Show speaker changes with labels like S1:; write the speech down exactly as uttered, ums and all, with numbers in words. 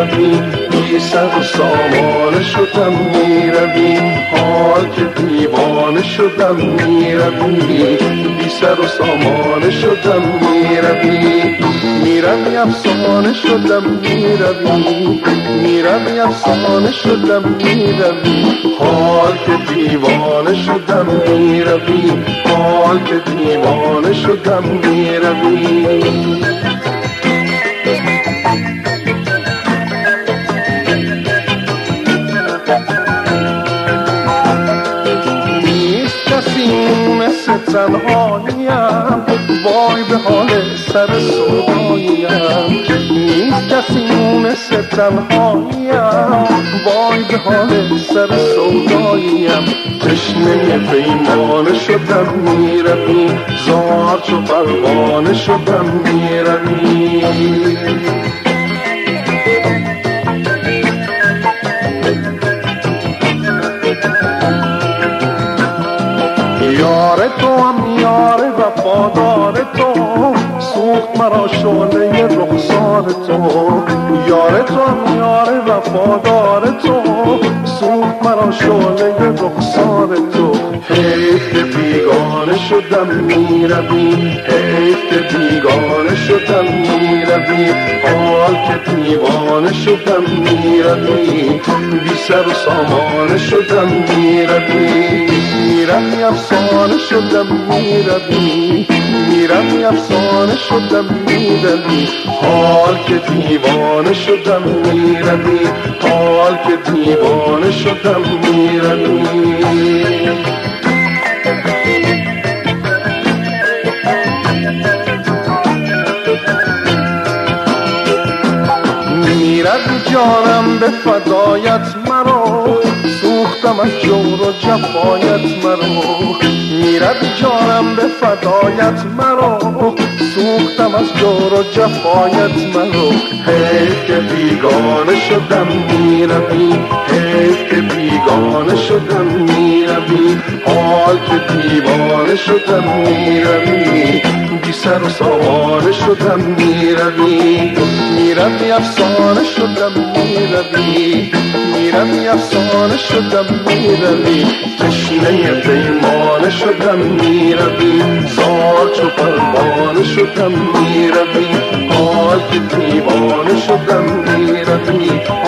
S1: میروی، بی سر و سامانه شدم میروی، حال که دیوانه شدم میروی، بی سر و سامانه شدم میروی، میروی افسانه شدم میروی، میروی افسانه شدم میروی، حال که دیوانه شدم میروی، حال که دیوانه شدم میروی. مثل تنهاییم، وای به حال سر سوداییم، نیست کسی مثل تنهاییم، وای به حال سر سوداییم، تشنه پیمانه شدم میروی، زار چو پروانه شدم میروی. یار تو هم یار وفادار تو، سوخت مرا شعله رخسار تو، یار تو هم یار وفادار تو، سوخت مرا شعله رخسار تو، حیف که بیگانه شدم میروی، حیف که بیگانه شدم میروی، حال که دیوانه شدم میروی، بی سر و سامانه شدم میروی، میروی افسانه شدم میروی، میروی افسانه شدم میروی، حال که دیوانه شدم میروی، حال که دیوانه شدم میروی. میروی جانم به فدایت مرا، سوختم از جور و جفایت مرا، میروی جانم به فدایت مرا، سوختم از جور و جفایت مرا، حیف که بیگانه شدم میروی، حیف که بیگانه شدم میروی، حال که دیوانه شدم میروی، بی سر و سامانه شدم میروی، میروی افسانه شدم میروی، میروی افسانه شدم میروی، تشنه پیمانه شدم میروی، زار چو پروانه شدم میروی، حال که دیوانه شدم میروی،